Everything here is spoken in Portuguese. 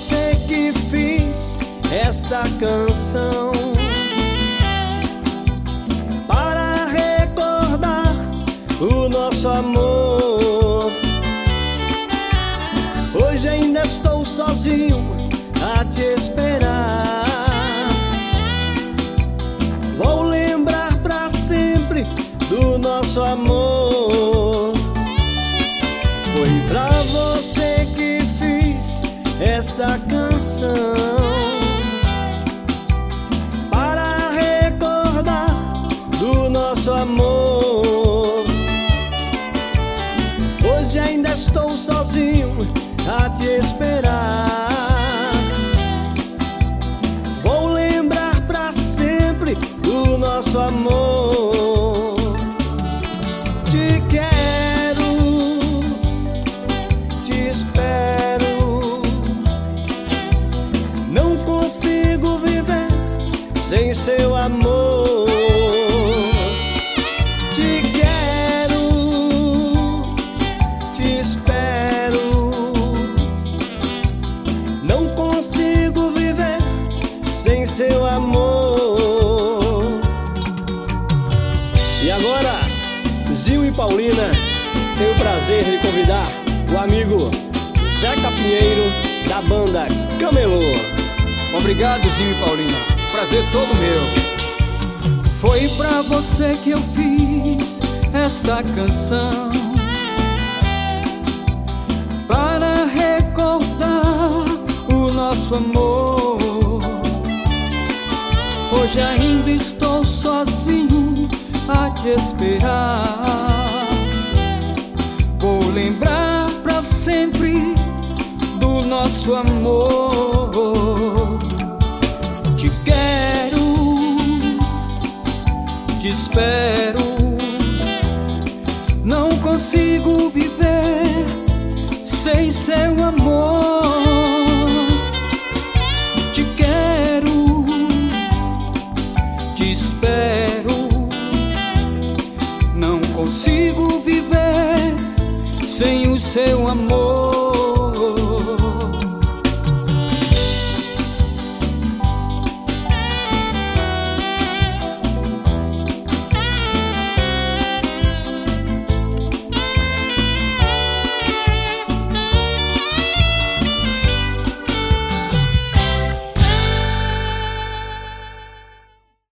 você que fiz esta canção, para recordar o nosso amor. Hoje ainda estou sozinho a te esperar. Vou lembrar pra sempre do nosso amor. Foi pra você que fiz esta canção, para recordar do nosso amor. Hoje ainda estou sozinho a te esperar. Vou lembrar pra sempre do nosso amor. Te quero, te espero. Não consigo viver sem seu amor. Te quero, te espero. Não consigo viver sem seu amor. E agora, Zil e Paulina, tenho o prazer de convidar o amigo Zeca Pinheiro, da banda Camelô. Obrigado, Zil e Paulina, prazer todo meu. Foi pra você que eu fiz esta canção, para recordar o nosso amor. Hoje ainda estou sozinho a te esperar. Vou lembrar pra sempre do nosso amor. Te quero, te espero. Não consigo viver sem seu amor.